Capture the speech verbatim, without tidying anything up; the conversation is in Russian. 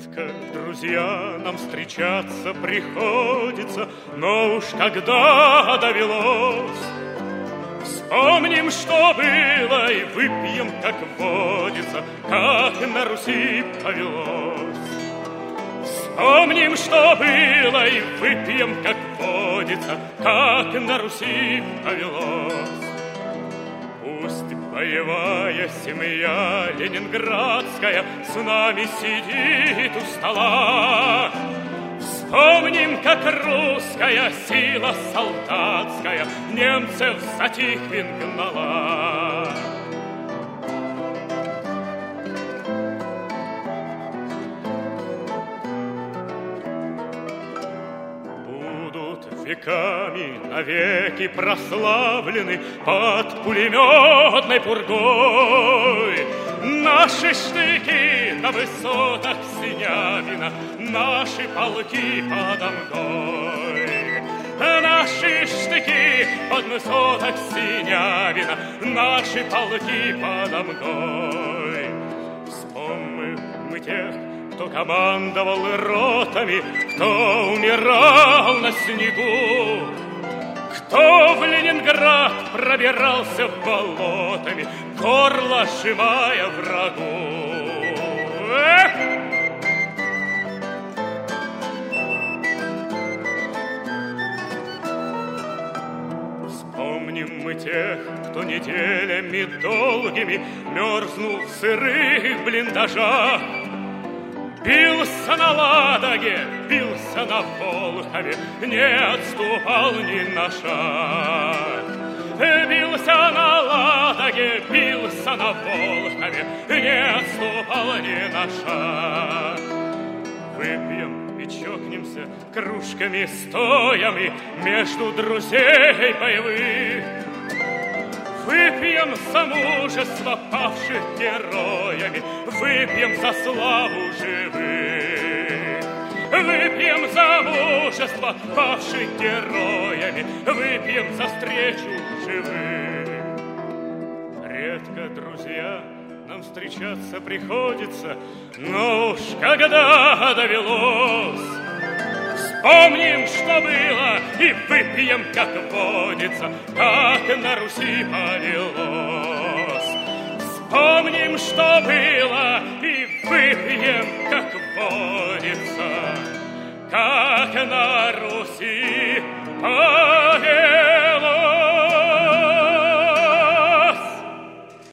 Редко, друзья, нам встречаться приходится, но уж когда довелось, вспомним, что было, и выпьем, как водится, как на Руси повелось. Вспомним, что было, и выпьем, как водится, как на Руси повелось. Пусть боевая семья ленинградская с нами сидит у стола. Вспомним, как русская сила солдатская немцев за Тихвин гнала. Веками навеки прославлены под пулеметной пургой наши штыки на высотах Синявина, наши полки под Амгой. Наши штыки под высотах Синявина, наши полки под Амгой. Вспомним мы тех, кто командовал ротами, кто умирал на снегу, кто в Ленинград пробирался болотами, горло сжимая врагу. Эх! Вспомним мы тех, кто неделями долгими мерзнул в сырых блиндажах, бился на Ладоге, бился на Волхове, не отступал ни на шаг. Бился на Ладоге, бился на Волхове, не отступал ни на шаг. Выпьем и чокнемся кружками стоями между друзей боевых. Выпьем за мужество павших героями, выпьем за славу живых. Выпьем за мужество павших героями, выпьем за встречу живых. Редко, друзья, нам встречаться приходится, но уж когда довелось, вспомним, что было, и выпьем, как водится, как на Руси повелось. Вспомним, что было, и выпьем, как водится, как на Руси повелось.